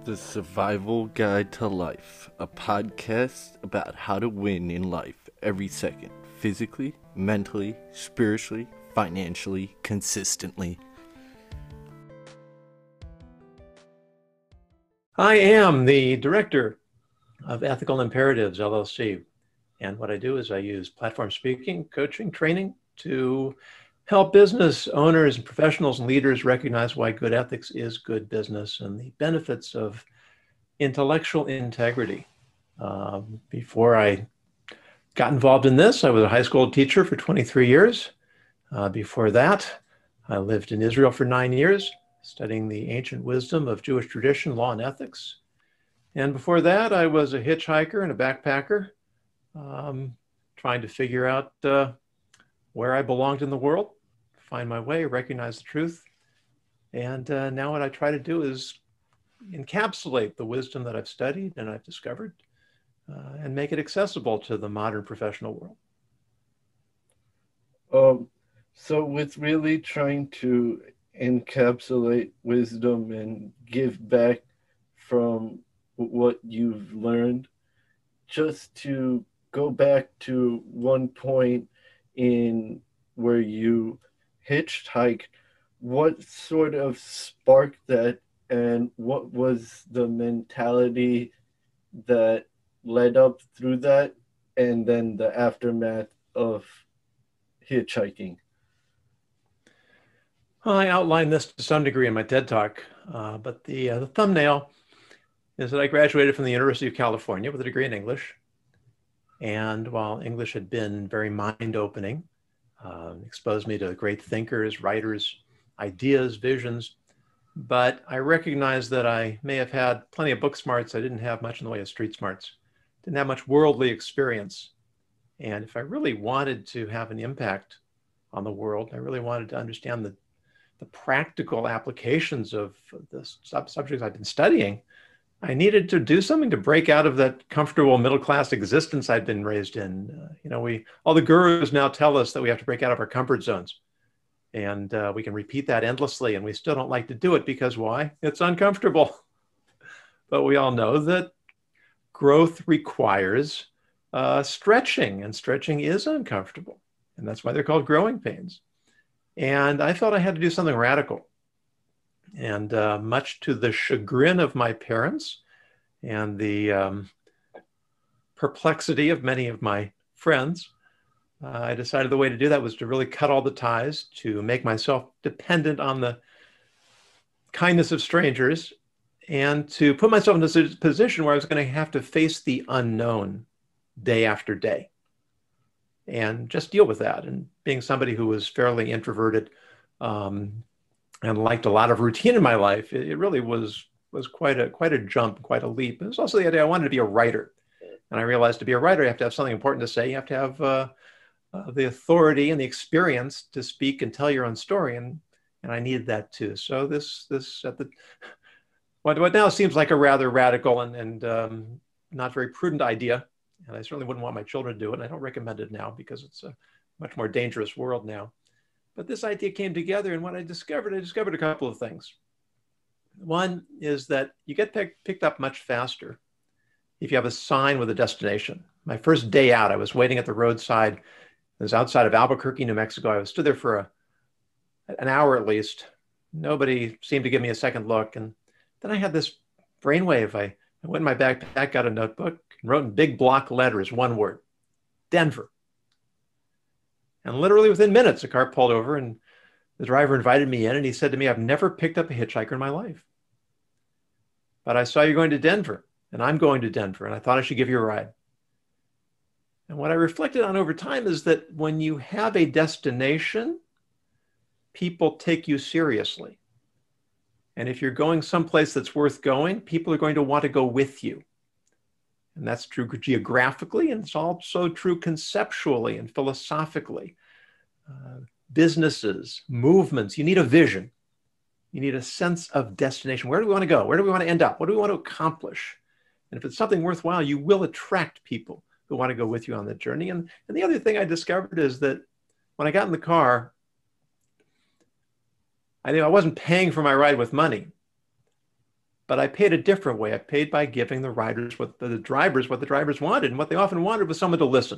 The Survival Guide to Life, a podcast about how to win in life every second, physically, mentally, spiritually, financially, consistently. I am the director of Ethical Imperatives, LLC. And what I do is I use platform speaking, coaching, training to help business owners and professionals and leaders recognize why good ethics is good business and the benefits of intellectual integrity. Before I got involved in this, I was a high school teacher for 23 years. Before that, I lived in Israel for 9 years, studying the ancient wisdom of Jewish tradition, law, and ethics. And before that, I was a hitchhiker and a backpacker, trying to figure out where I belonged in the world, find my way, recognize the truth. And now what I try to do is encapsulate the wisdom that I've studied and I've discovered and make it accessible to the modern professional world. So with really trying to encapsulate wisdom and give back from what you've learned, just to go back to one point in where you hitchhiked, what sort of sparked that, and what was the mentality that led up through that, and then the aftermath of hitchhiking? Well, I outlined this to some degree in my TED Talk, but the thumbnail is that I graduated from the University of California with a degree in English. And while English had been very mind-opening, exposed me to great thinkers, writers, ideas, visions, but I recognized that I may have had plenty of book smarts. I didn't have much in the way of street smarts, didn't have much worldly experience. And if I really wanted to have an impact on the world, I really wanted to understand the practical applications of the subjects I've been studying, I needed to do something to break out of that comfortable middle-class existence I'd been raised in. All the gurus now tell us that we have to break out of our comfort zones. And we can repeat that endlessly, and we still don't like to do it because why? It's uncomfortable. But we all know that growth requires stretching, and stretching is uncomfortable. And that's why they're called growing pains. And I felt I had to do something radical. And much to the chagrin of my parents and the perplexity of many of my friends, I decided the way to do that was to really cut all the ties, to make myself dependent on the kindness of strangers, and to put myself in a position where I was going to have to face the unknown day after day and just deal with that. And being somebody who was fairly introverted, and liked a lot of routine in my life, it really was quite a jump, quite a leap. It was also the idea I wanted to be a writer. And I realized to be a writer, you have to have something important to say. You have to have the authority and the experience to speak and tell your own story. And I needed that too. So what now seems like a rather radical and not very prudent idea. And I certainly wouldn't want my children to do it. And I don't recommend it now because it's a much more dangerous world now. But this idea came together, and what I discovered a couple of things. One is that you get picked up much faster if you have a sign with a destination. My first day out, I was waiting at the roadside. It was outside of Albuquerque, New Mexico. I stood there for an hour at least. Nobody seemed to give me a second look. And then I had this brainwave. I went in my backpack, got a notebook, and wrote in big block letters, one word: Denver. And literally within minutes, a car pulled over and the driver invited me in, and he said to me, "I've never picked up a hitchhiker in my life, but I saw you going to Denver, and I'm going to Denver, and I thought I should give you a ride." And what I reflected on over time is that when you have a destination, people take you seriously. And if you're going someplace that's worth going, people are going to want to go with you. And that's true geographically, and it's also true conceptually and philosophically. Businesses, movements, you need a vision. You need a sense of destination. Where do we want to go? Where do we want to end up? What do we want to accomplish? And if it's something worthwhile, you will attract people who want to go with you on that journey. And the other thing I discovered is that when I got in the car, I knew I wasn't paying for my ride with money. but I paid a different way. I paid by giving the riders what the drivers wanted, and what they often wanted was someone to listen.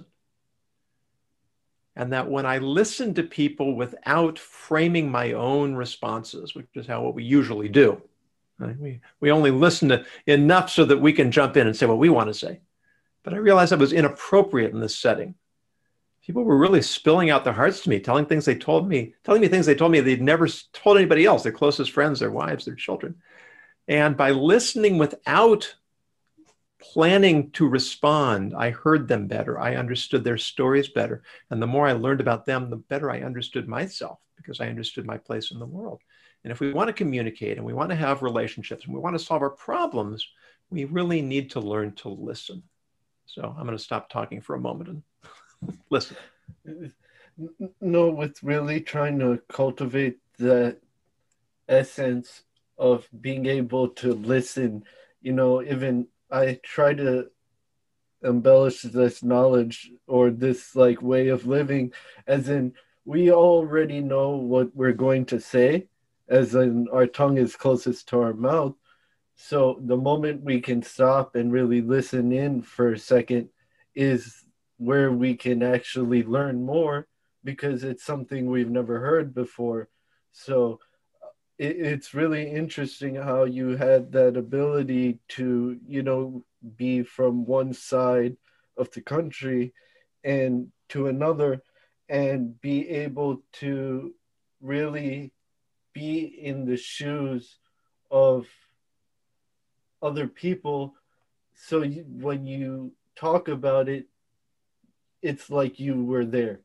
And that when I listened to people without framing my own responses, which is what we usually do, right? We only listen to enough so that we can jump in and say what we want to say. But I realized that was inappropriate in this setting. People were really spilling out their hearts to me, telling me things they told me they'd never told anybody else, their closest friends, their wives, their children. And by listening without planning to respond, I heard them better. I understood their stories better. And the more I learned about them, the better I understood myself, because I understood my place in the world. And if we want to communicate and we want to have relationships and we want to solve our problems, we really need to learn to listen. So I'm going to stop talking for a moment and listen. No, with really trying to cultivate that essence of being able to listen, even I try to embellish this knowledge or this like way of living, as in we already know what we're going to say, as in our tongue is closest to our mouth. So the moment we can stop and really listen in for a second is where we can actually learn more, because it's something we've never heard before. So it's really interesting how you had that ability to, be from one side of the country and to another, and be able to really be in the shoes of other people. So when you talk about it, it's like you were there.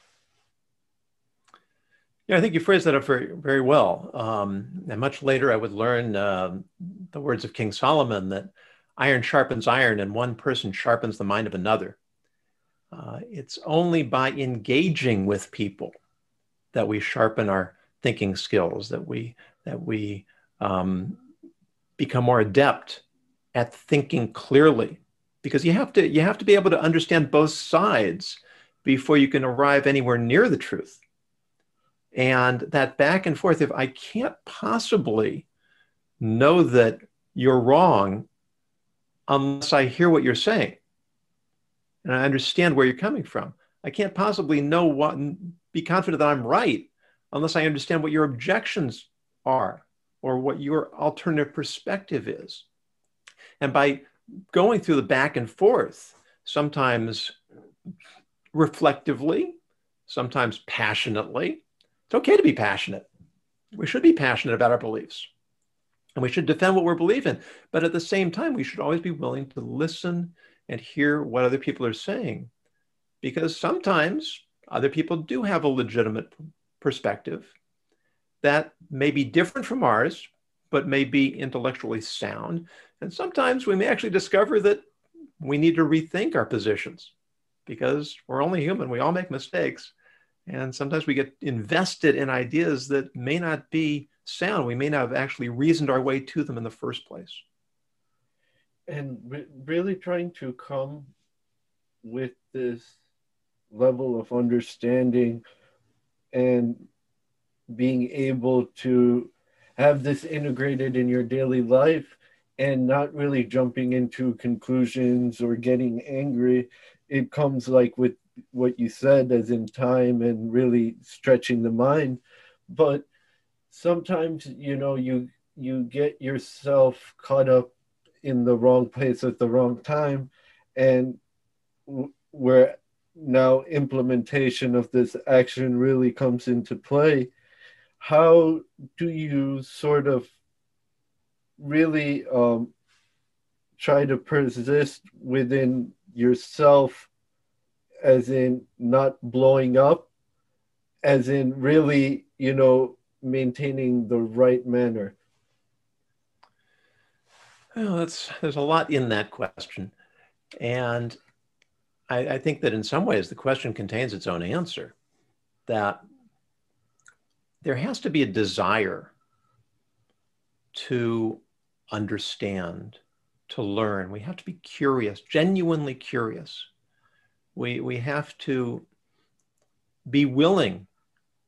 Yeah, I think you phrased that up very, very well. And much later, I would learn the words of King Solomon, that iron sharpens iron and one person sharpens the mind of another. It's only by engaging with people that we sharpen our thinking skills, that we become more adept at thinking clearly, because you have to be able to understand both sides before you can arrive anywhere near the truth. And that back and forth, if I can't possibly know that you're wrong unless I hear what you're saying and I understand where you're coming from, I can't possibly be confident that I'm right unless I understand what your objections are or what your alternative perspective is. And by going through the back and forth, sometimes reflectively, sometimes passionately. It's okay to be passionate. We should be passionate about our beliefs, and we should defend what we believe in. But at the same time, we should always be willing to listen and hear what other people are saying, because sometimes other people do have a legitimate perspective that may be different from ours, but may be intellectually sound. And sometimes we may actually discover that we need to rethink our positions, because we're only human. We all make mistakes. And sometimes we get invested in ideas that may not be sound. We may not have actually reasoned our way to them in the first place. And really trying to come with this level of understanding and being able to have this integrated in your daily life, and not really jumping into conclusions or getting angry. It comes like with what you said, as in time and really stretching the mind. But sometimes, you get yourself caught up in the wrong place at the wrong time, and where now implementation of this action really comes into play. How do you sort of really try to persist within yourself, as in not blowing up, as in really, maintaining the right manner? Well, there's a lot in that question. And I think that in some ways the question contains its own answer, that there has to be a desire to understand, to learn. We have to be curious, genuinely curious. We have to be willing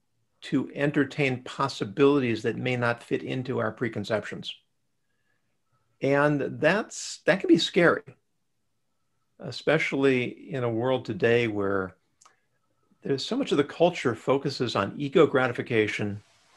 to entertain possibilities that may not fit into our preconceptions. And that can be scary, especially in a world today where there's so much of the culture focuses on ego gratification.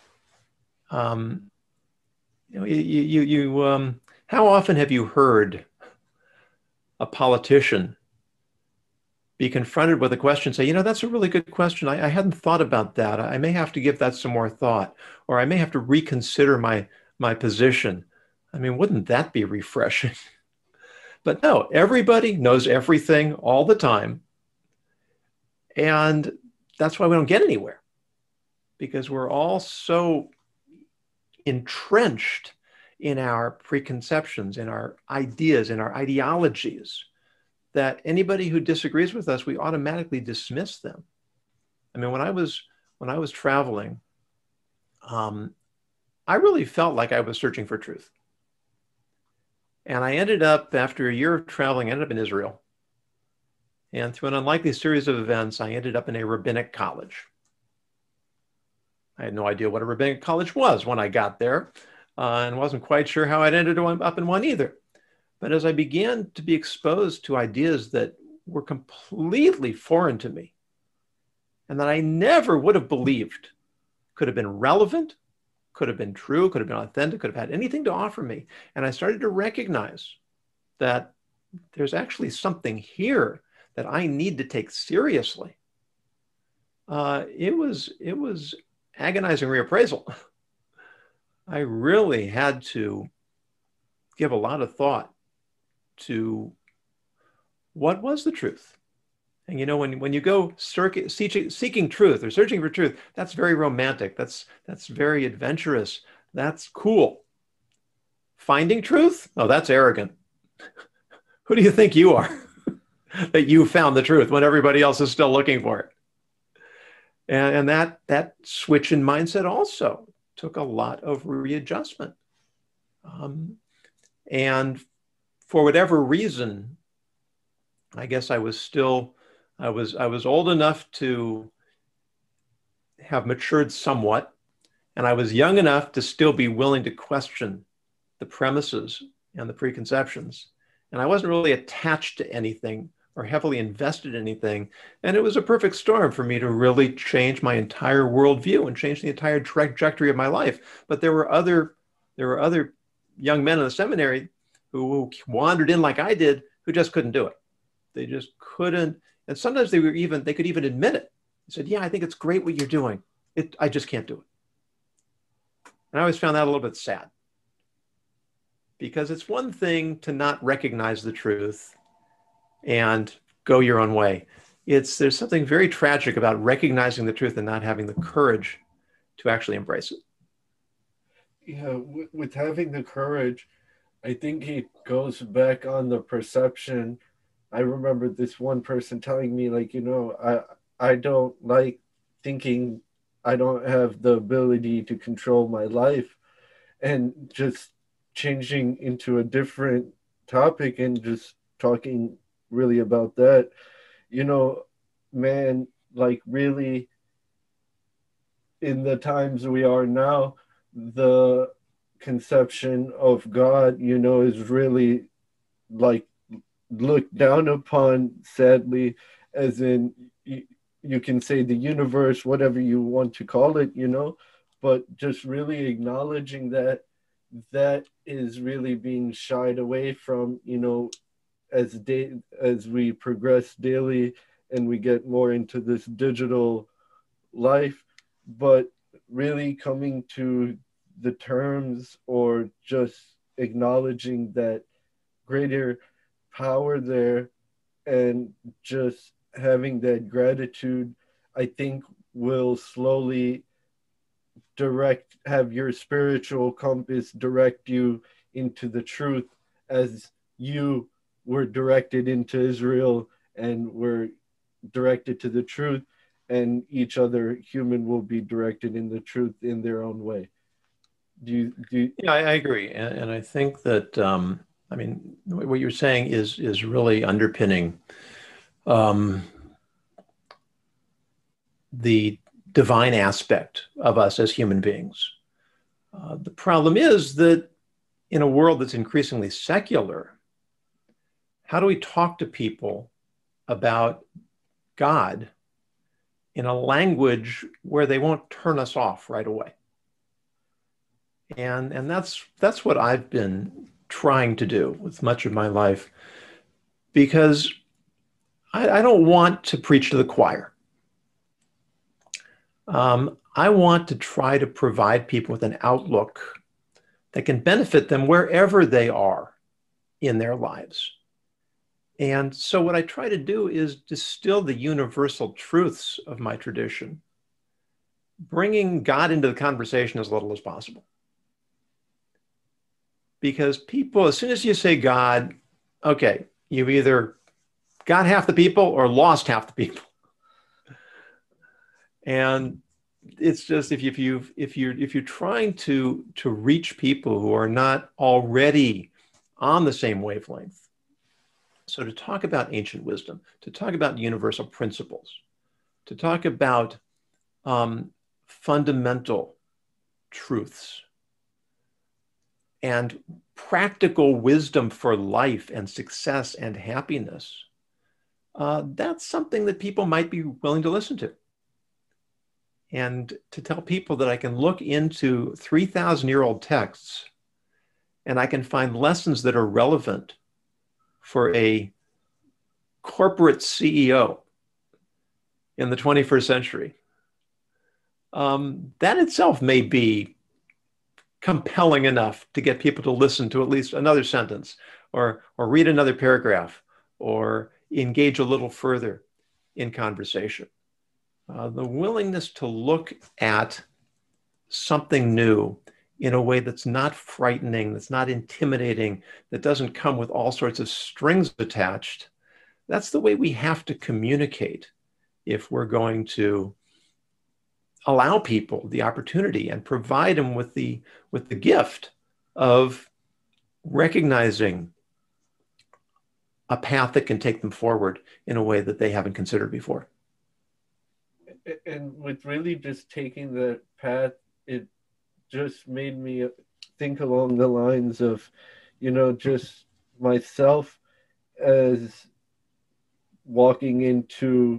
You know, how often have you heard a politician be confronted with a question, say, you know, that's a really good question. I hadn't thought about that. I may have to give that some more thought, or I may have to reconsider my position. I mean, wouldn't that be refreshing? But no, everybody knows everything all the time. And that's why we don't get anywhere, because we're all so entrenched in our preconceptions, in our ideas, in our ideologies, that anybody who disagrees with us, we automatically dismiss them. I mean, when I was traveling, I really felt like I was searching for truth. And I ended up, after a year of traveling, I ended up in Israel. And through an unlikely series of events, I ended up in a rabbinic college. I had no idea what a rabbinic college was when I got there, and wasn't quite sure how I'd ended up in one either. But as I began to be exposed to ideas that were completely foreign to me, and that I never would have believed could have been relevant, could have been true, could have been authentic, could have had anything to offer me, and I started to recognize that there's actually something here that I need to take seriously. It was agonizing reappraisal. I really had to give a lot of thought to what was the truth. And you know, when you go seeking truth or searching for truth, that's very romantic. That's very adventurous. That's cool. Finding truth? Oh, that's arrogant. Who do you think you are that you found the truth when everybody else is still looking for it? And that switch in mindset also took a lot of readjustment. And for whatever reason, I guess I was old enough to have matured somewhat, and I was young enough to still be willing to question the premises and the preconceptions. And I wasn't really attached to anything or heavily invested in anything. And it was a perfect storm for me to really change my entire worldview and change the entire trajectory of my life. But there were other young men in the seminary who wandered in like I did, who just couldn't do it. They just couldn't. And sometimes they could even admit it. They said, yeah, I think it's great what you're doing. I just can't do it. And I always found that a little bit sad, because it's one thing to not recognize the truth and go your own way. There's something very tragic about recognizing the truth and not having the courage to actually embrace it. Yeah, with having the courage, I think it goes back on the perception. I remember this one person telling me, like, you know, I don't like thinking I don't have the ability to control my life, and just changing into a different topic and just talking really about that. You know, man, like, really, in the times we are now, the conception of God, you know, is really like looked down upon, sadly, as in you can say the universe, whatever you want to call it, you know, but just really acknowledging that is really being shied away from, you know, as we progress daily and we get more into this digital life. But really coming to the terms, or just acknowledging that greater power there, and just having that gratitude, I think will slowly have your spiritual compass direct you into the truth, as you were directed into Israel and were directed to the truth, and each other human will be directed in the truth in their own way. Do you... Yeah, I agree. And I think that, I mean, what you're saying is really underpinning the divine aspect of us as human beings. The problem is that in a world that's increasingly secular, how do we talk to people about God in a language where they won't turn us off right away? And that's what I've been trying to do with much of my life, because I don't want to preach to the choir. I want to try to provide people with an outlook that can benefit them wherever they are in their lives. And so what I try to do is distill the universal truths of my tradition, bringing God into the conversation as little as possible. Because people, as soon as you say God, okay, you've either got half the people or lost half the people. And it's just if you're trying to reach people who are not already on the same wavelength, so to talk about ancient wisdom, to talk about universal principles, to talk about fundamental truths and practical wisdom for life and success and happiness, that's something that people might be willing to listen to. And to tell people that I can look into 3,000-year-old texts and I can find lessons that are relevant for a corporate CEO in the 21st century, that itself may be compelling enough to get people to listen to at least another sentence or read another paragraph or engage a little further in conversation. The willingness to look at something new in a way that's not frightening, that's not intimidating, that doesn't come with all sorts of strings attached. That's the way we have to communicate if we're going to allow people the opportunity and provide them with the gift of recognizing a path that can take them forward in a way that they haven't considered before. And with really just taking that path, it just made me think along the lines of, just myself as walking into,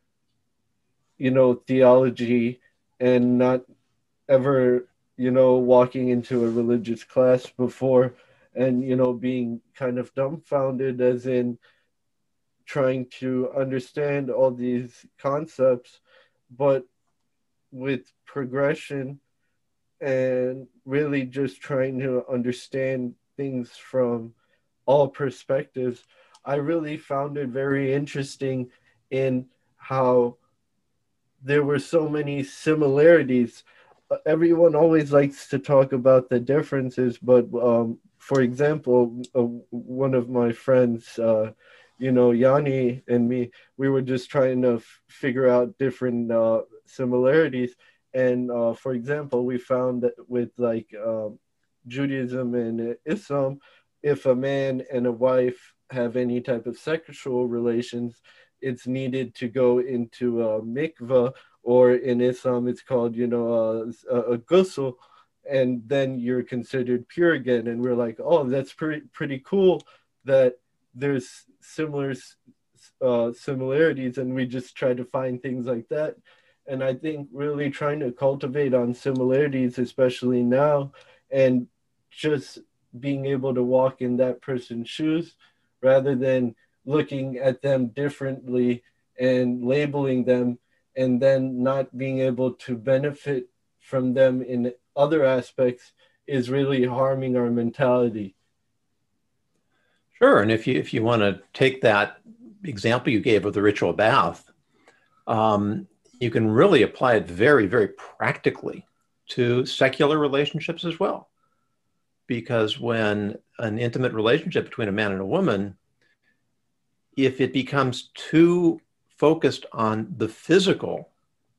theology and not ever, walking into a religious class before and, being kind of dumbfounded, as in trying to understand all these concepts, but with progression and really just trying to understand things from all perspectives, I really found it very interesting in how there were so many similarities. Everyone always likes to talk about the differences, but for example, one of my friends, Yanni and me, we were just trying to figure out different similarities. And for example, we found that with Judaism and Islam, if a man and a wife have any type of sexual relations, it's needed to go into a mikveh, or in Islam, it's called, a ghusl, and then you're considered pure again. And we're like, oh, that's pretty cool that there's similarities, and we just try to find things like that. And I think really trying to cultivate on similarities, especially now, and just being able to walk in that person's shoes rather than looking at them differently and labeling them and then not being able to benefit from them in other aspects is really harming our mentality. Sure. And if you want to take that example you gave of the ritual bath, you can really apply it very, very practically to secular relationships as well. Because when an intimate relationship between a man and a woman, if it becomes too focused on the physical,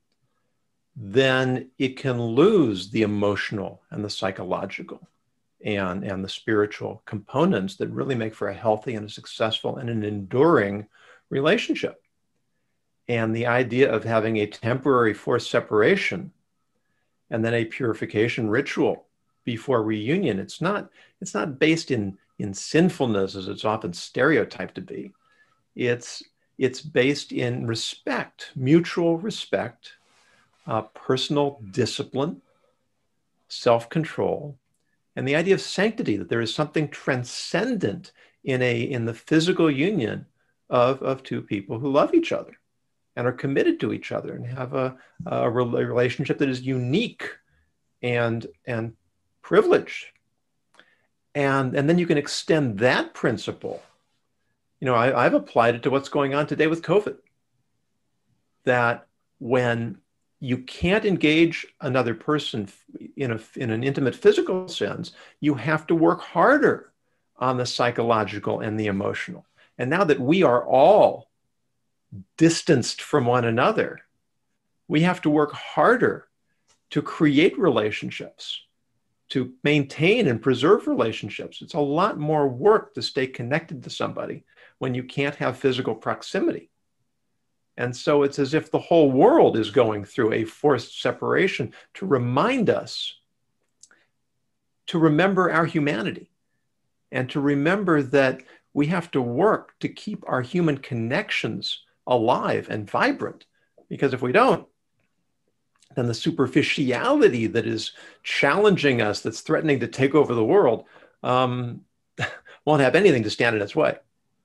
then it can lose the emotional and the psychological and the spiritual components that really make for a healthy and a successful and an enduring relationship. And the idea of having a temporary forced separation and then a purification ritual before reunion. It's not based in sinfulness as it's often stereotyped to be. It's based in respect, mutual respect, personal discipline, self-control, and the idea of sanctity, that there is something transcendent in the physical union of two people who love each other and are committed to each other and have a relationship that is unique and privileged. And then you can extend that principle. I've applied it to what's going on today with COVID. That when you can't engage another person in an intimate physical sense, you have to work harder on the psychological and the emotional. And now that we are all distanced from one another, we have to work harder to create relationships, to maintain and preserve relationships. It's a lot more work to stay connected to somebody when you can't have physical proximity. And so it's as if the whole world is going through a forced separation to remind us to remember our humanity and to remember that we have to work to keep our human connections alive and vibrant. Because if we don't, then the superficiality that is challenging us, that's threatening to take over the world, won't have anything to stand in its way.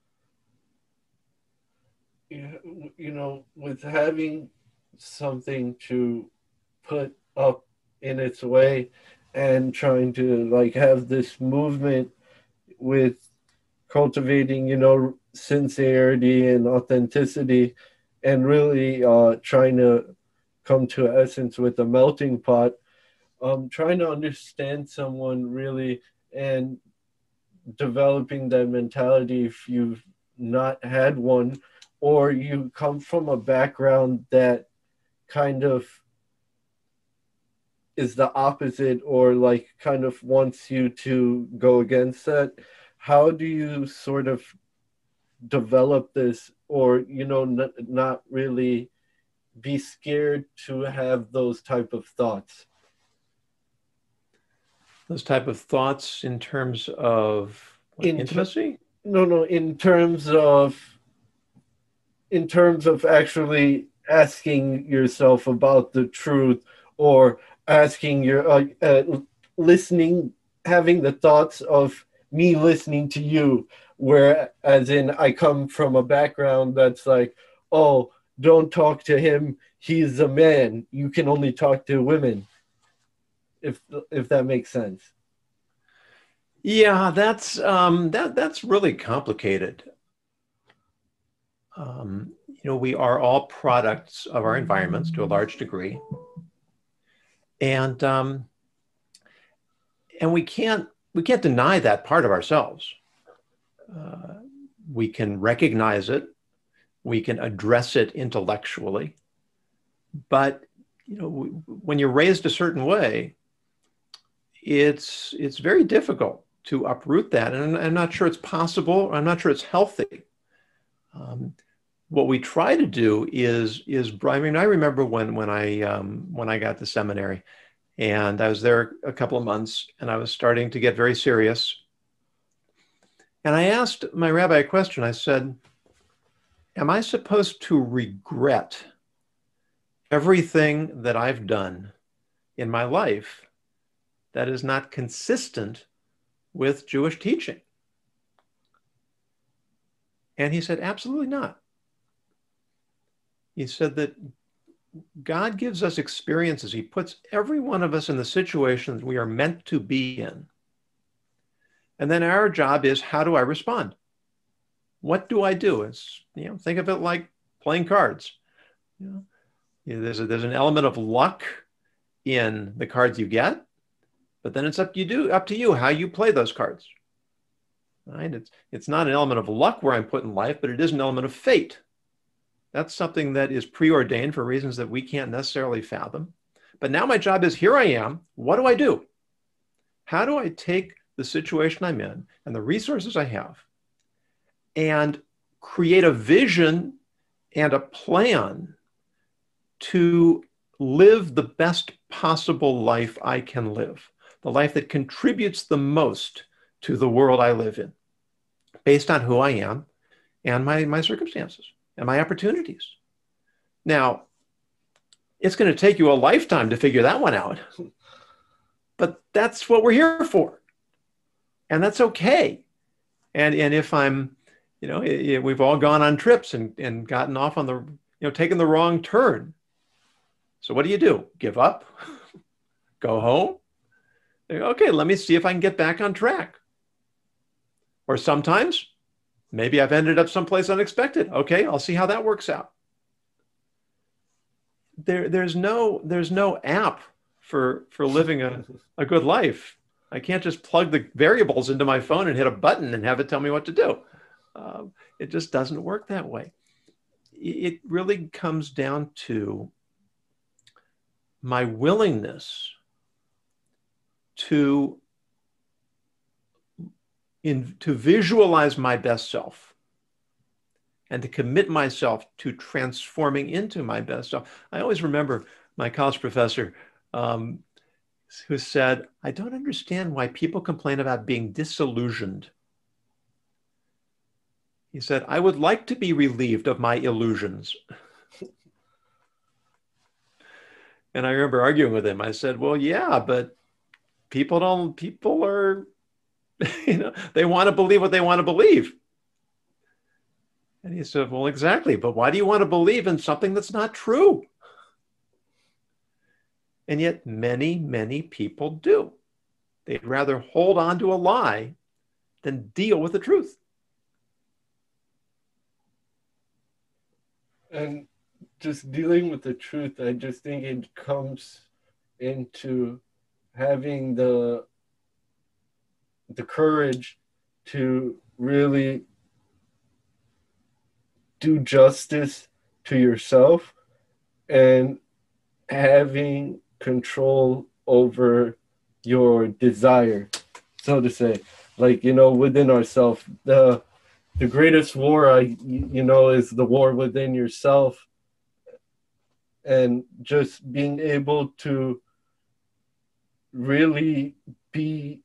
With having something to put up in its way and trying to have this movement with cultivating, sincerity and authenticity, and really trying to come to essence with a melting pot, trying to understand someone really and developing that mentality if you've not had one, or you come from a background that kind of is the opposite, or kind of wants you to go against that. How do you sort of develop this, or not really be scared to have those type of thoughts? Those type of thoughts in terms of intimacy? No, in terms of actually asking yourself about the truth, or asking your listening, having the thoughts of me listening to you, where as in I come from a background that's like, oh, don't talk to him, he's a man, you can only talk to women, if that makes sense. Yeah, that's really complicated. We are all products of our environments to a large degree, and we can't deny that part of ourselves. We can recognize it, we can address it intellectually, but when you're raised a certain way, it's very difficult to uproot that, and I'm not sure it's possible. I'm not sure it's healthy. What we try to do is I remember when I got to seminary, and I was there a couple of months, and I was starting to get very serious. And I asked my rabbi a question. I said, am I supposed to regret everything that I've done in my life that is not consistent with Jewish teaching? And he said, absolutely not. He said that God gives us experiences. He puts every one of us in the situations we are meant to be in. And then our job is, how do I respond? What do I do? Think of it like playing cards. There's an element of luck in the cards you get, but then it's up to you how you play those cards. Right? It's not an element of luck where I'm put in life, but it is an element of fate. That's something that is preordained for reasons that we can't necessarily fathom. But now my job is, here I am. What do I do? How do I take the situation I'm in and the resources I have and create a vision and a plan to live the best possible life I can live, the life that contributes the most to the world I live in, based on who I am and my circumstances and my opportunities. Now, it's going to take you a lifetime to figure that one out, but that's what we're here for. And that's okay. And if I'm, we've all gone on trips and gotten off on the, taken the wrong turn. So what do? Give up? Go home? Okay, let me see if I can get back on track. Or sometimes, maybe I've ended up someplace unexpected. Okay, I'll see how that works out. There's no app for living a good life. I can't just plug the variables into my phone and hit a button and have it tell me what to do. It just doesn't work that way. It really comes down to my willingness to visualize my best self and to commit myself to transforming into my best self. I always remember my college professor who said, I don't understand why people complain about being disillusioned. He said, I would like to be relieved of my illusions. And I remember arguing with him. I said, well, yeah, but people are, they want to believe what they want to believe. And he said, well, exactly. But why do you want to believe in something that's not true? And yet many, many people do. They'd rather hold on to a lie than deal with the truth. And just dealing with the truth, I just think it comes into having the courage to really do justice to yourself and having control over your desire, so to say. Like, within ourselves, the greatest war, is the war within yourself. And just being able to really be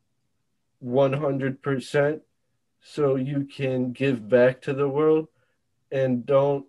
100% so you can give back to the world and don't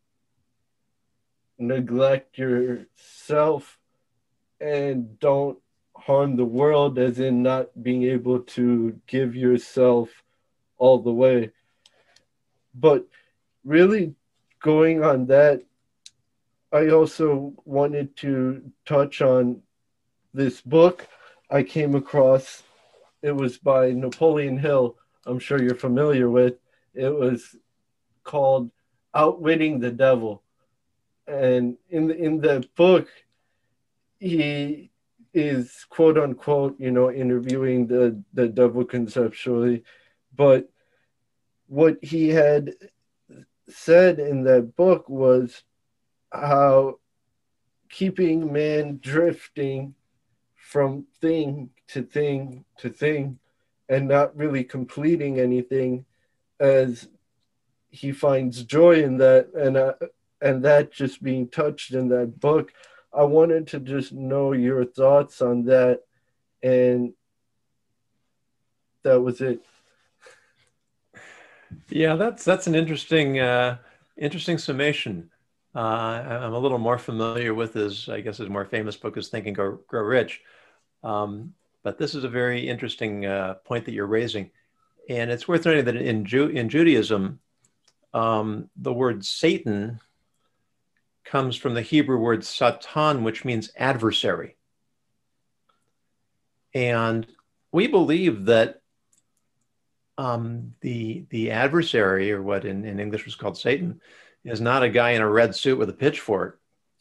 neglect yourself and don't harm the world, as in not being able to give yourself all the way. But really going on that, I also wanted to touch on this book I came across. It was by Napoleon Hill. I'm sure you're familiar with. It was called Outwitting the Devil. And in the book, he is quote unquote, interviewing the devil conceptually. But what he had said in that book was how keeping man drifting from thing to thing to thing and not really completing anything, as he finds joy in that, and that just being touched in that book. I wanted to just know your thoughts on that, and that was it. Yeah, that's an interesting summation. I'm a little more familiar with his more famous book is Think and Grow Rich. But this is a very interesting point that you're raising. And it's worth noting that in Judaism, the word Satan comes from the Hebrew word Satan, which means adversary. And we believe that the adversary, or what in English was called Satan, is not a guy in a red suit with a pitchfork.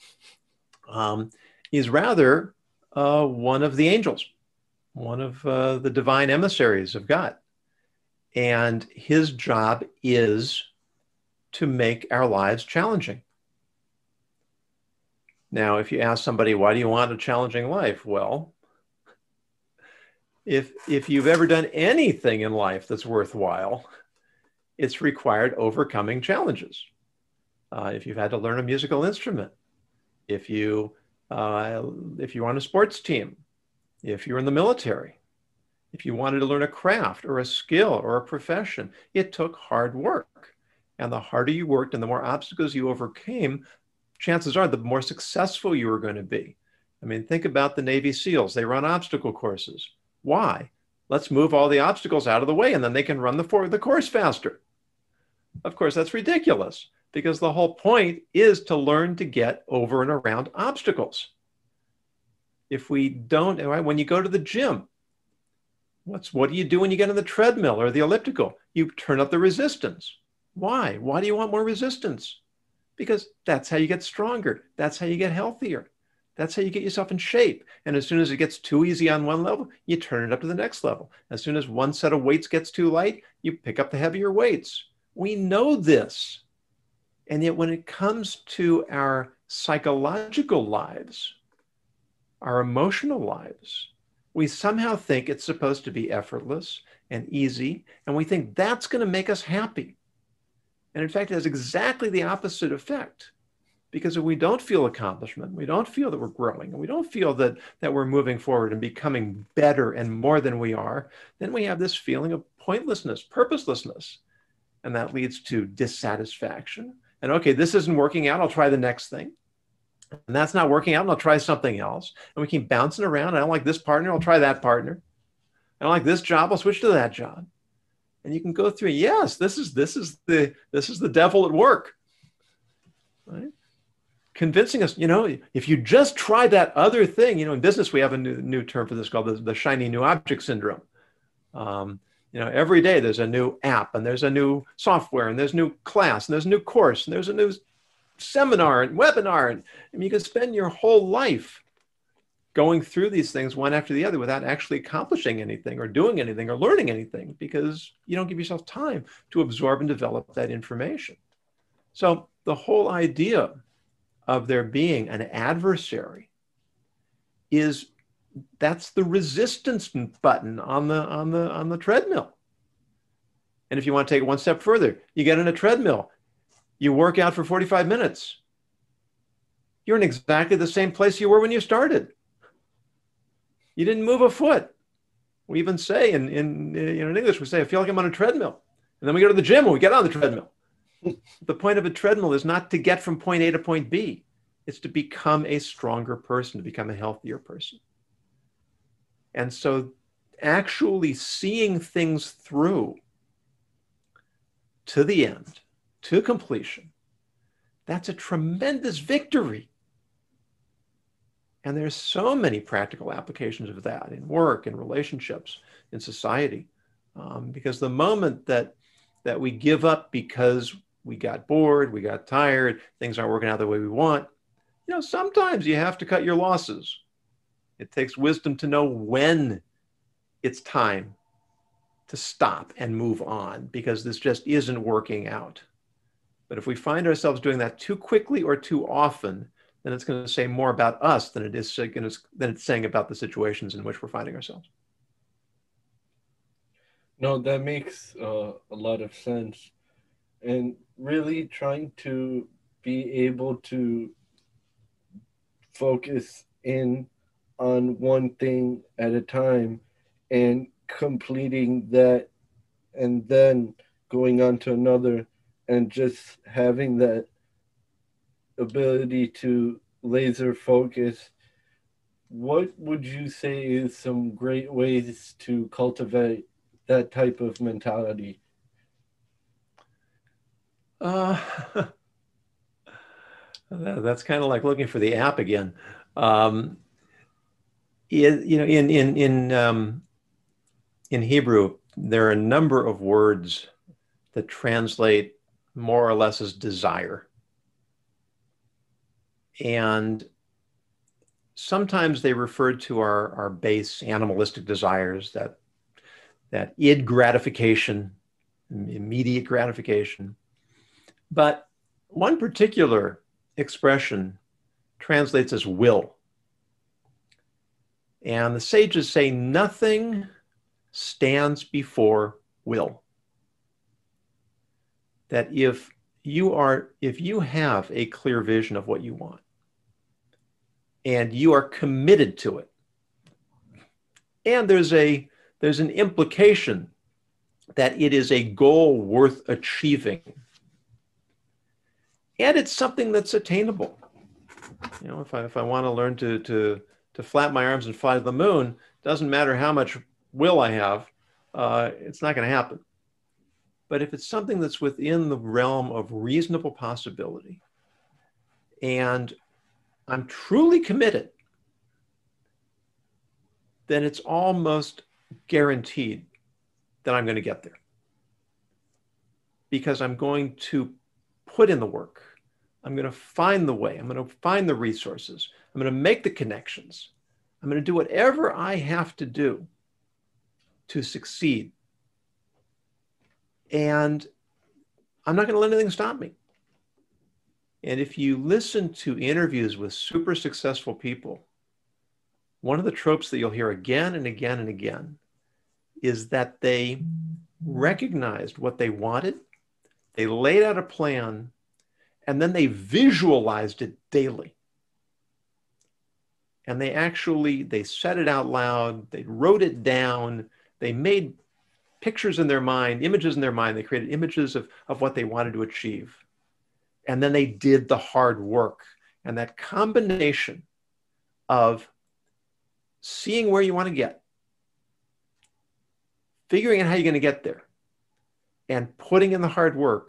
He's rather one of the angels, one of the divine emissaries of God. And his job is to make our lives challenging. Now, if you ask somebody, why do you want a challenging life? Well, if you've ever done anything in life that's worthwhile, it's required overcoming challenges. If you've had to learn a musical instrument, if you're on a sports team, if you're in the military, if you wanted to learn a craft or a skill or a profession, it took hard work. And the harder you worked and the more obstacles you overcame, chances are the more successful you were going to be. I mean, think about the Navy SEALs. They run obstacle courses. Why? Let's move all the obstacles out of the way and then they can run the course faster. Of course, that's ridiculous because the whole point is to learn to get over and around obstacles. If we don't, right, when you go to the gym, what do you do when you get on the treadmill or the elliptical? You turn up the resistance. Why? Why do you want more resistance? Because that's how you get stronger. That's how you get healthier. That's how you get yourself in shape. And as soon as it gets too easy on one level, you turn it up to the next level. As soon as one set of weights gets too light, you pick up the heavier weights. We know this. And yet when it comes to our psychological lives, our emotional lives, we somehow think it's supposed to be effortless and easy, and we think that's going to make us happy. And in fact, it has exactly the opposite effect. Because if we don't feel accomplishment, we don't feel that we're growing, and we don't feel that we're moving forward and becoming better and more than we are, then we have this feeling of pointlessness, purposelessness. And that leads to dissatisfaction. And okay, this isn't working out, I'll try the next thing. And that's not working out, and I'll try something else. And we keep bouncing around. I don't like this partner, I'll try that partner. I don't like this job, I'll switch to that job. And you can go through, yes, this is the devil at work. Right? Convincing us, if you just try that other thing, in business, we have a new term for this called the shiny new object syndrome. Every day there's a new app and there's a new software and there's a new class and there's a new course and there's a new seminar and webinar. And you can spend your whole life going through these things one after the other without actually accomplishing anything or doing anything or learning anything because you don't give yourself time to absorb and develop that information. So the whole idea of there being an adversary that's the resistance button on the treadmill. And if you want to take it one step further, you get on a treadmill, you work out for 45 minutes. You're in exactly the same place you were when you started. You didn't move a foot. We even say in English, we say, I feel like I'm on a treadmill. And then we go to the gym and we get on the treadmill. The point of a treadmill is not to get from point A to point B. It's to become a stronger person, to become a healthier person. And so actually seeing things through to the end, to completion, that's a tremendous victory. And there's so many practical applications of that in work, in relationships, in society. Because the moment that we give up because we got bored, we got tired, things aren't working out the way we want, sometimes you have to cut your losses. It takes wisdom to know when it's time to stop and move on because this just isn't working out. But if we find ourselves doing that too quickly or too often, then it's going to say more about us than it's saying about the situations in which we're finding ourselves. No, that makes a lot of sense. And really trying to be able to focus in on one thing at a time and completing that and then going on to another and just having that ability to laser focus. What would you say is some great ways to cultivate that type of mentality? That's kind of like looking for the app again. In Hebrew, there are a number of words that translate more or less as desire. And sometimes they refer to our base animalistic desires, that id gratification, immediate gratification. But one particular expression translates as will. And the sages say nothing stands before will. That if you have a clear vision of what you want and you are committed to it, And there's an implication that it is a goal worth achieving. And it's something that's attainable. You know, if I want to learn to flap my arms and fly to the moon, doesn't matter how much will I have, it's not going to happen. But if it's something that's within the realm of reasonable possibility, and I'm truly committed, then it's almost guaranteed that I'm going to get there. Because I'm going to put in the work. I'm going to find the way. I'm going to find the resources. I'm going to make the connections. I'm going to do whatever I have to do to succeed. And I'm not going to let anything stop me. And if you listen to interviews with super successful people, one of the tropes that you'll hear again and again and again is that they recognized what they wanted, they laid out a plan, and then they visualized it daily. And they said it out loud, they wrote it down, they made pictures in their mind, images in their mind, they created images of what they wanted to achieve. And then they did the hard work. And that combination of seeing where you want to get, figuring out how you're going to get there, and putting in the hard work,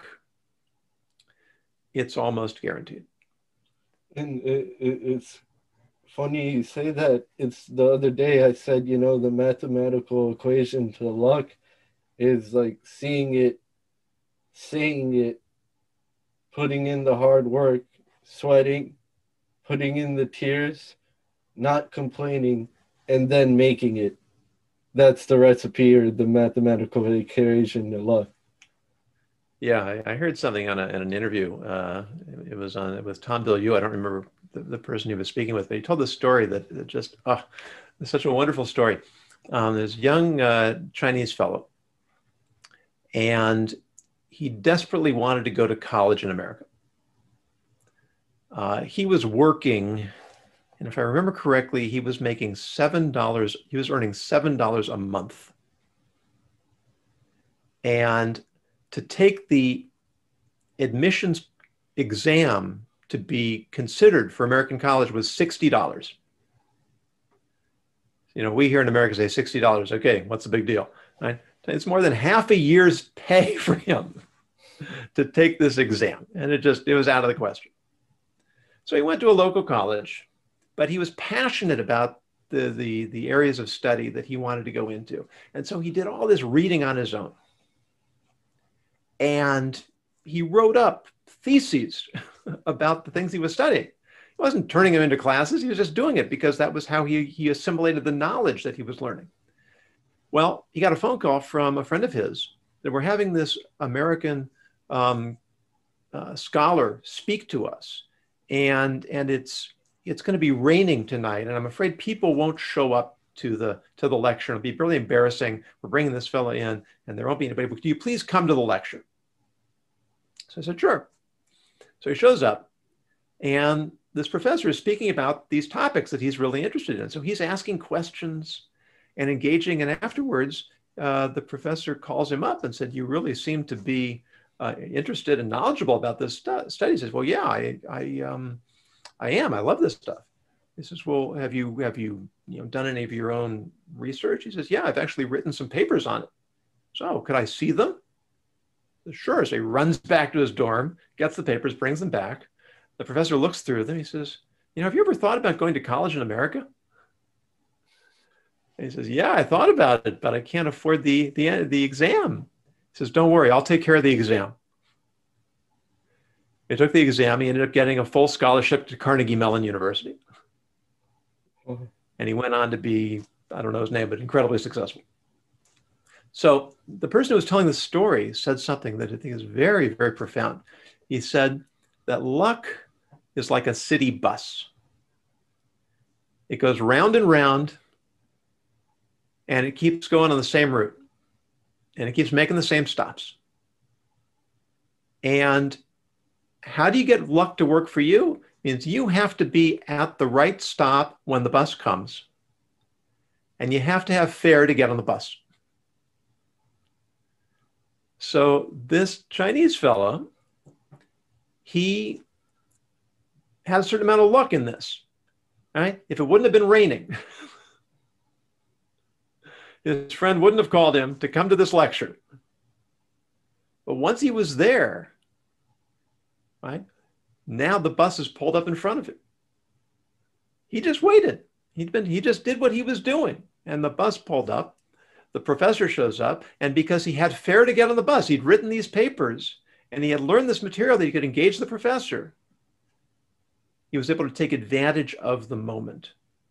it's almost guaranteed. And it's funny you say that. It's the other day I said, you know, the mathematical equation to luck is like seeing it, saying it, putting in the hard work, sweating, putting in the tears, not complaining, and then making it. That's the recipe or the mathematical equation to luck. Yeah, I heard something in an interview. It was with Tom Bilyeu. I don't remember the person he was speaking with, but he told this story that just, it's such a wonderful story. This young Chinese fellow, and he desperately wanted to go to college in America. He was working, and if I remember correctly, he was making $7. He was earning $7 a month. And to take the admissions exam to be considered for American college was $60. You know, we here in America say $60. Okay, what's the big deal? Right? It's more than half a year's pay for him to take this exam. And it was out of the question. So he went to a local college, but he was passionate about the areas of study that he wanted to go into. And so he did all this reading on his own. And he wrote up theses about the things he was studying. He wasn't turning them into classes. He was just doing it because that was how he assimilated the knowledge that he was learning. Well, he got a phone call from a friend of his that we're having this American scholar speak to us. And it's going to be raining tonight. And I'm afraid people won't show up to the lecture. It'll be really embarrassing. We're bringing this fellow in and there won't be anybody. But can you please come to the lecture? So I said, sure. So he shows up and this professor is speaking about these topics that he's really interested in. So he's asking questions and engaging. And afterwards, the professor calls him up and said, you really seem to be interested and knowledgeable about this study. He says, well, yeah, I am. I love this stuff. He says, well, have you done any of your own research? He says, yeah, I've actually written some papers on it. So could I see them? He says, sure. So he runs back to his dorm, gets the papers, brings them back. The professor looks through them. He says, have you ever thought about going to college in America? And he says, yeah, I thought about it, but I can't afford the exam. He says, don't worry, I'll take care of the exam. He took the exam. He ended up getting a full scholarship to Carnegie Mellon University. Mm-hmm. And he went on to be, I don't know his name, but incredibly successful. So the person who was telling the story said something that I think is very, very profound. He said that luck is like a city bus. It goes round and round, and it keeps going on the same route. And it keeps making the same stops. And how do you get luck to work for you? It means you have to be at the right stop when the bus comes. and you have to have fare to get on the bus. So this Chinese fellow, he had a certain amount of luck in this, right? If it wouldn't have been raining, his friend wouldn't have called him to come to this lecture. But once he was there, right, now the bus is pulled up in front of him. He just waited. He just did what he was doing. And the bus pulled up. The professor shows up. And because he had fare to get on the bus, he'd written these papers and he had learned this material that he could engage the professor. He was able to take advantage of the moment.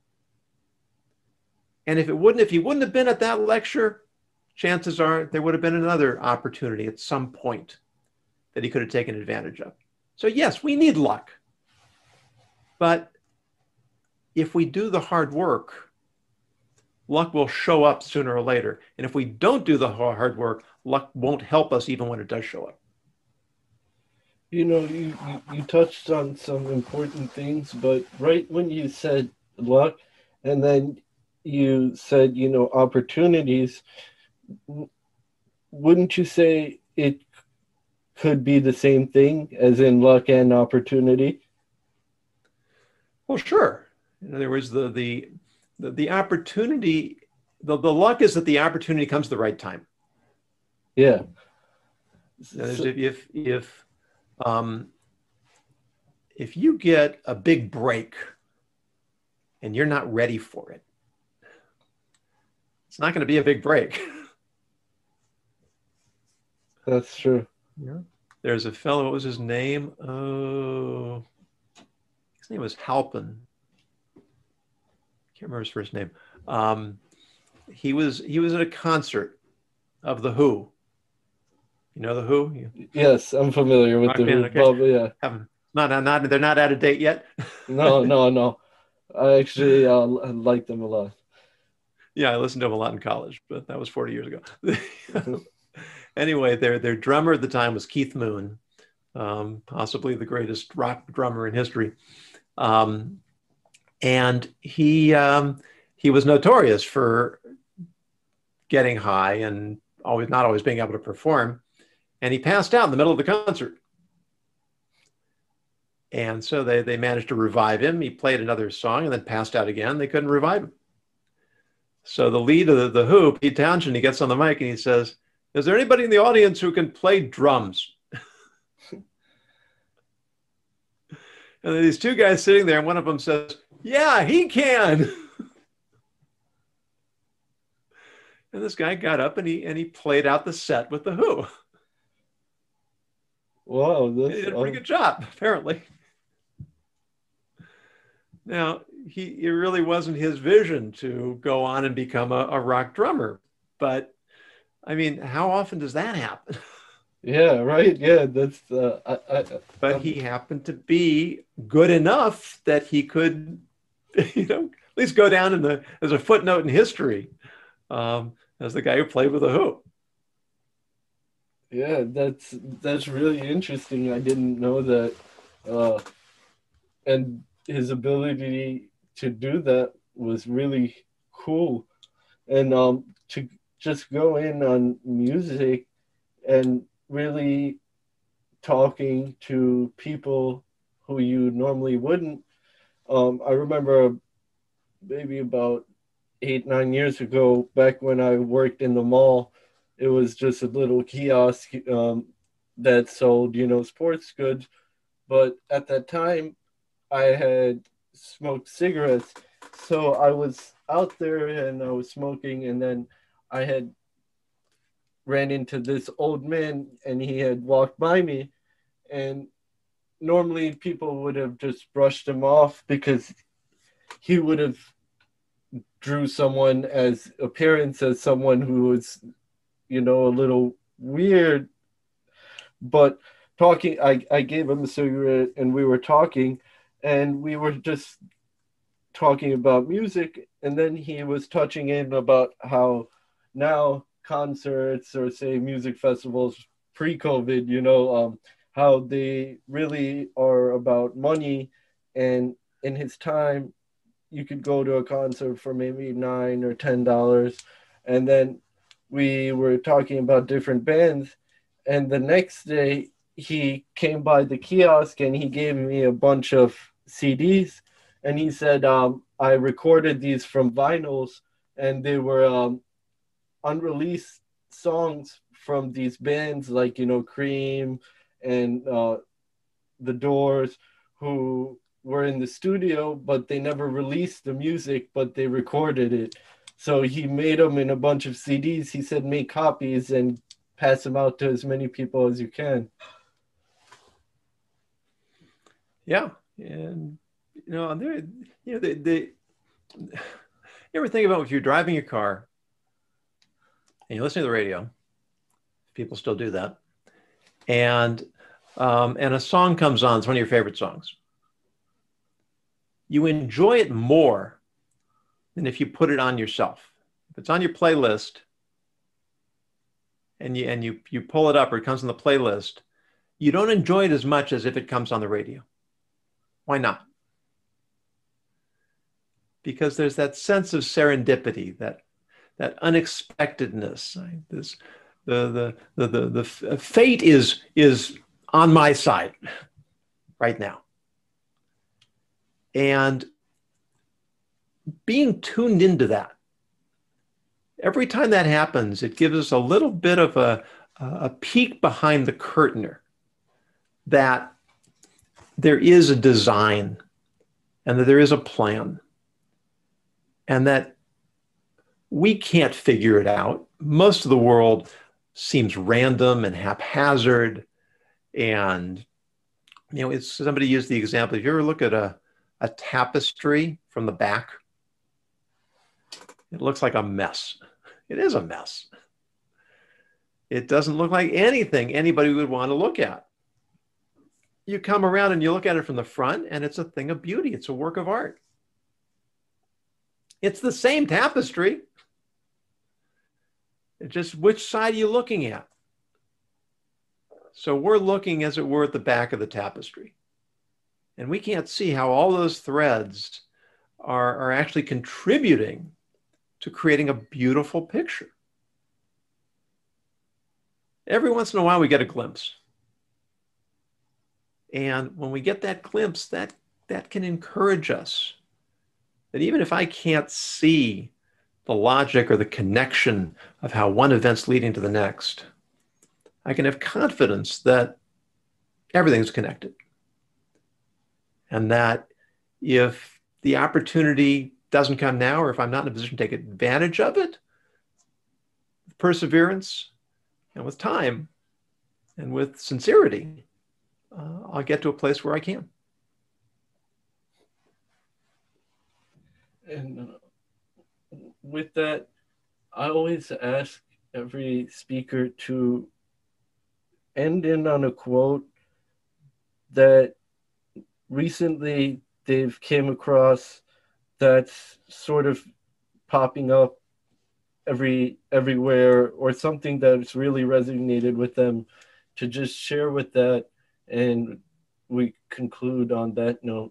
And if he wouldn't have been at that lecture, chances are there would have been another opportunity at some point that he could have taken advantage of. So yes, we need luck. But if we do the hard work, luck will show up sooner or later. And if we don't do the hard work, luck won't help us even when it does show up. You know, you touched on some important things, but right when you said luck, and then you said, you know, opportunities, wouldn't you say it could be the same thing as in luck and opportunity? Well, sure. In other words, the opportunity, the luck is that the opportunity comes at the right time. Yeah. If you get a big break and you're not ready for it, it's not going to be a big break. That's true. Yeah. There's a fellow, what was his name? Oh, his name was Halpin. Can't remember his first name. He was at a concert of The Who. You know The Who? Yes, I'm familiar with The Who. Okay. Yeah. They're not out of date yet? No. I actually like them a lot. Yeah, I listened to them a lot in college, but that was 40 years ago. Anyway, their drummer at the time was Keith Moon, possibly the greatest rock drummer in history. And he was notorious for getting high and not always being able to perform. And he passed out in the middle of the concert. And so they managed to revive him. He played another song and then passed out again. They couldn't revive him. So the lead of the Who, Pete Townshend, he gets on the mic and he says, "Is there anybody in the audience who can play drums?" And then these two guys sitting there, and one of them says, "Yeah, he can." And this guy got up and he played out the set with the Who. Wow, he did a pretty good job, apparently. Now, it really wasn't his vision to go on and become a rock drummer. But, I mean, how often does that happen? Yeah, right. Yeah, that's... But he happened to be good enough that he could, at least go down as a footnote in history as the guy who played with the Who. Yeah, that's really interesting. I didn't know that. And his ability to do that was really cool. And to just go in on music and really talking to people who you normally wouldn't. I remember maybe about 8-9 years ago, back when I worked in the mall, it was just a little kiosk that sold, sports goods. But at that time, I had smoked cigarettes. So I was out there and I was smoking, and then I had ran into this old man and he had walked by me, and normally people would have just brushed him off because he would have drew someone as appearance as someone who was, a little weird. But talking, I gave him a cigarette and we were talking, and we were just talking about music, and then he was touching in about how now concerts or say music festivals pre-COVID, how they really are about money. And in his time, you could go to a concert for maybe $9 or $10. And then we were talking about different bands. And the next day, he came by the kiosk and he gave me a bunch of CDs. And he said, I recorded these from vinyls, and they were unreleased songs from these bands like, Cream and The Doors, who were in the studio, but they never released the music, but they recorded it. So he made them in a bunch of CDs. He said, make copies and pass them out to as many people as you can. Yeah. And, you ever think about if you're driving your car and you're listening to the radio, people still do that, and a song comes on, it's one of your favorite songs. You enjoy it more than if you put it on yourself. If it's on your playlist and you pull it up, or it comes on the playlist, you don't enjoy it as much as if it comes on the radio. Why not? Because there's that sense of serendipity, that unexpectedness. The fate is on my side right now. And being tuned into that, every time that happens, it gives us a little bit of a peek behind the curtain that there is a design and that there is a plan and that we can't figure it out. Most of the world seems random and haphazard. And, it's somebody used the example. If you ever look at a tapestry from the back, it looks like a mess. It is a mess. It doesn't look like anything anybody would want to look at. You come around and you look at it from the front, and it's a thing of beauty. It's a work of art. It's the same tapestry. It's just which side are you looking at? So we're looking, as it were, at the back of the tapestry. And we can't see how all those threads are actually contributing to creating a beautiful picture. Every once in a while, we get a glimpse. And when we get that glimpse, that can encourage us. That even if I can't see the logic or the connection of how one event's leading to the next, I can have confidence that everything's connected. And that if the opportunity doesn't come now, or if I'm not in a position to take advantage of it, with perseverance and with time and with sincerity, I'll get to a place where I can. And with that, I always ask every speaker to end in on a quote that recently they've came across that's sort of popping up everywhere, or something that's really resonated with them, to just share with that, and we conclude on that note.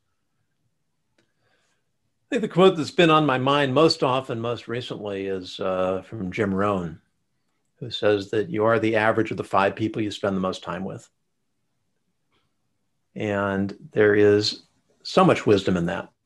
I think the quote that's been on my mind most often, most recently, is from Jim Rohn, who says that you are the average of the 5 people you spend the most time with. And there is so much wisdom in that,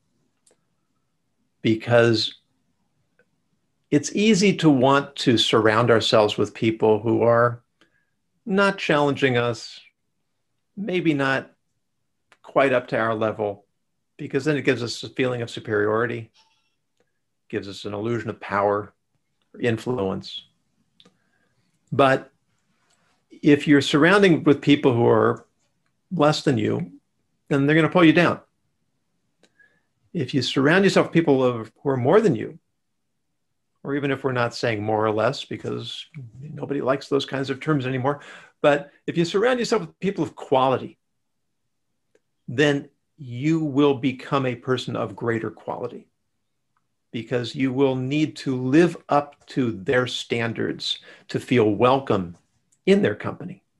because it's easy to want to surround ourselves with people who are not challenging us, maybe not quite up to our level, because then it gives us a feeling of superiority, gives us an illusion of power or influence. But if you're surrounding with people who are less than you, then they're going to pull you down. If you surround yourself with people who are more than you, or even if we're not saying more or less, because nobody likes those kinds of terms anymore, but if you surround yourself with people of quality, then you will become a person of greater quality, because you will need to live up to their standards to feel welcome in their company.